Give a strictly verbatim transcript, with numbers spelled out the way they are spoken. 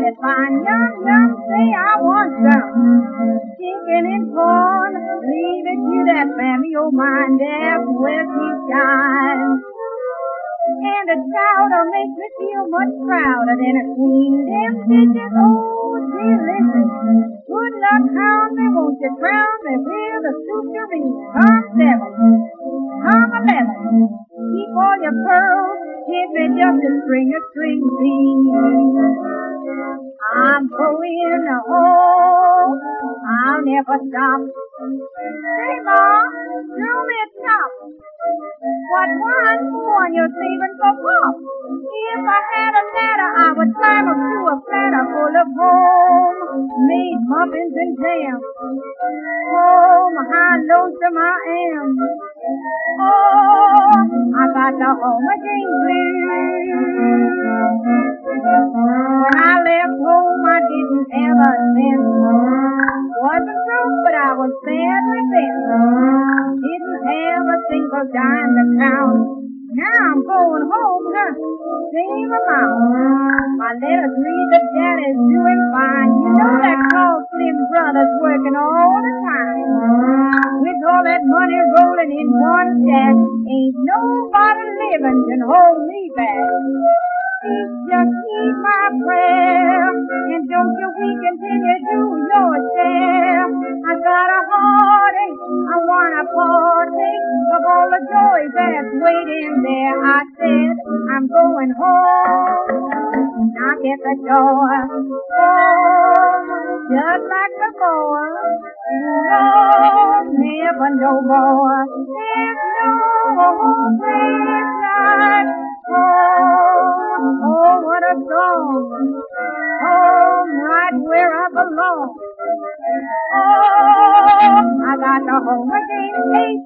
that fine yum yum, say I want some. Chicken and corn, leave it to that family of mine, that's where she shines. And the chowder makes me feel much prouder than a queen. Them dishes, oh, delicious. Good luck, crown me, won't you crown me with a soup tureen? Come seven, come eleven, keep all your pearls, give me just a string of string beans. I'm going home, I'll never stop. Say, Ma, throw me a top. What one one you're saving for Pop? If I had a ladder, I would climb up to a platter full of home-made muffins and jam. Oh, how lonesome I am. Oh, I got the home again blues. When I left home, I didn't have a cent. Wasn't broke, but I was badly bent. Didn't have a single dime to count. Now I'm going home, huh? Same amount. My letters read that Daddy's doing fine. You know that tall, slim brother's working all the time. With all that money rolling in one stack, ain't nobody living can hold me back. Please just keep my prayer, and don't you weak until you do your share. I got a heartache, I wanna partake of all the joy that's waiting there. I said, I'm going home, knock at the door, home, just like before. No, never no more, there's no place like home. Oh, what a song, home right where I belong. Oh, I got the home again, hey,